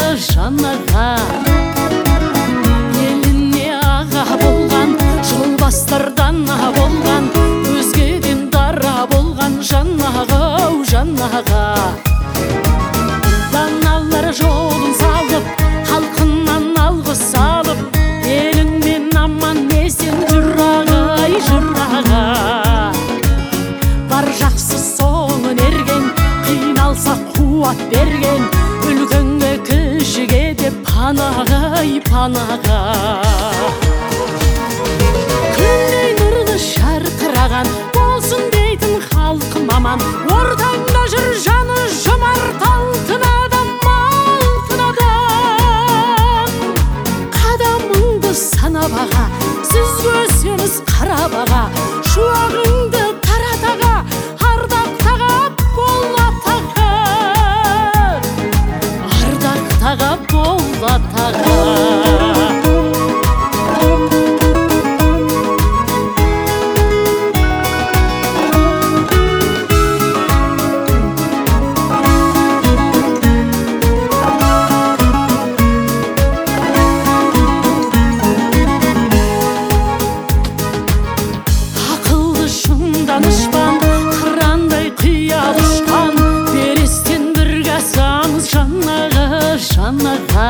жанаға еліне аға болған, жолбастардан болған, өзгеден дара болған жанаға, жанаға даналар жолын салып, халқынан алғыс алып, еліңмен аман есен жүр ағай, жүр аға. Бар жақсы соңын ерген, қиналса қуат берген, үлкенге кішіге деп панағай, панаға. Күндей нұрлы шарқыраған болсын дейтін халқым аман, ортаңда жүр жаны жұмарт алтын адам, алтын адам. Қадамыңды санап аға, сіз көсеңіз қарап аға, шуағыңды тарат аға, ардақтаға болат аға, ардақтаға болат аға. Данышпан, қырандай қиял ұшқан, берестен бірге асамыз жанаға, жанаға.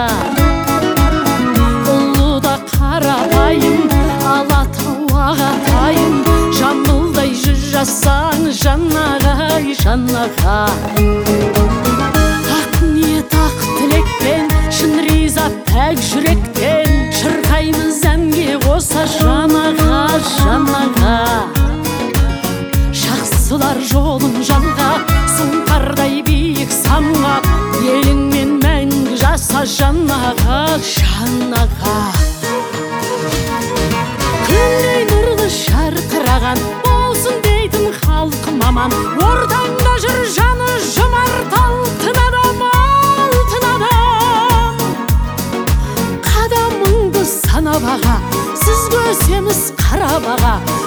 Ұлы да қарапайым, алатау ағатайым, жамылдай жүз жасаңыз жанаға, жанаға. Ақ ниет ақ тілекпен, шын риза пәк жүректен, шырқаймыз әнге қоса жанаға, жанаға. Жақсылар жолын жалғап, сұңқардай биік самғап, еліңмен мәңгі жаса жанаға, жанаға. Күндей нұрлы шарқыраған болсын дейтін халқым аман, ортаңда жүр жаны жұмарт алтын адам, алтын адам. Қадамыңды санап аға, сіз көсеміз қарап аға,